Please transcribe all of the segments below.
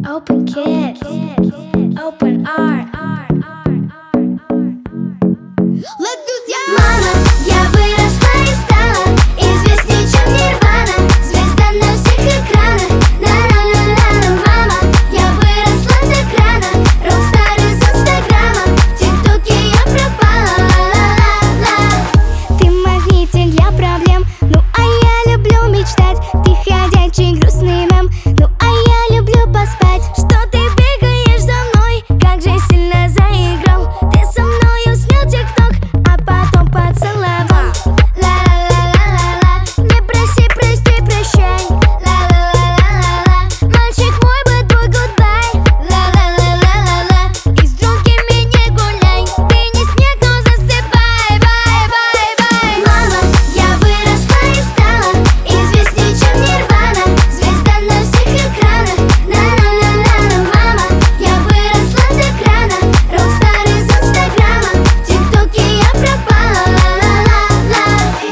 Open kids, open art. Let's do this. Мама, я выросла и стала известней, чем Нирвана. Звезда на всех экранах. На-на-на-на-на. Мама, я выросла так рано. Рок-стар из Инстаграма. В ТикТоке я пропала. Ла-ла-ла-ла. Ты магнитик для проблем. Ну а я люблю мечтать. Ты ходячий грустный мем. Ну а я люблю поспать. Что ты бегаешь за мной? Как же сильно заиграл. Ты со мною снял ТикТок, а потом поцеловал. Ла-ла-ла-ла-ла-ла. Не проси, прости, прощай. Ла-ла-ла-ла-ла-ла. Мальчик мой, bad boy, goodbye. Ла-ла-ла-ла-ла-ла. И с другими не гуляй. Ты не снег, но засыпай. Бай-бай-бай. Мама, я выросла и стала известней, чем Нирвана. Звезда на всех экранах. На-на-на-на-на. Мама, я выросла так рано. Рок-стар из Инстаграма. В ТикТоке я пропала. Ла-ла-ла-ла.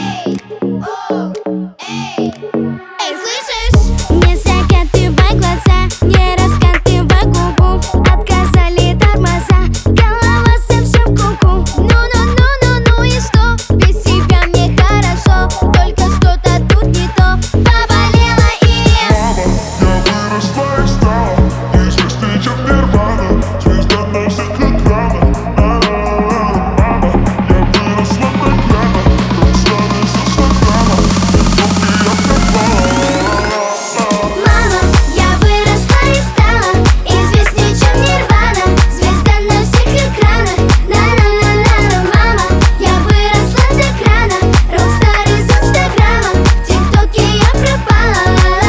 Эй, слышишь? Не закатывай глаза, не раскатывай губу. Отказали тормоза, голова совсем куку. Ну-ну-ну-ну-ну и что? Без тебя мне хорошо, только что-то тут не то. Поболело и Я выросла и стала известней, чем Нирвана. Звезда на всех экранах. На-на-на-на-на. Мама, я выросла так рано. Рок-стар из Инстаграма. В ТикТоке я пропала. Мама, я выросла и стала известней, чем Нирвана. Звезда на всех экранах. На-на-на-на-на. Мама, я выросла так рано. Рок-стар из Инстаграма. В ТикТоке я пропала.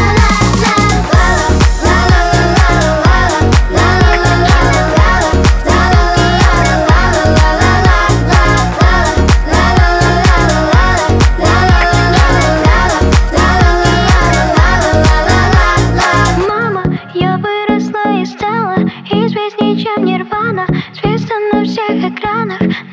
Мама, я выросла и стала известней, чем Нирвана. Звезда на всех экранах.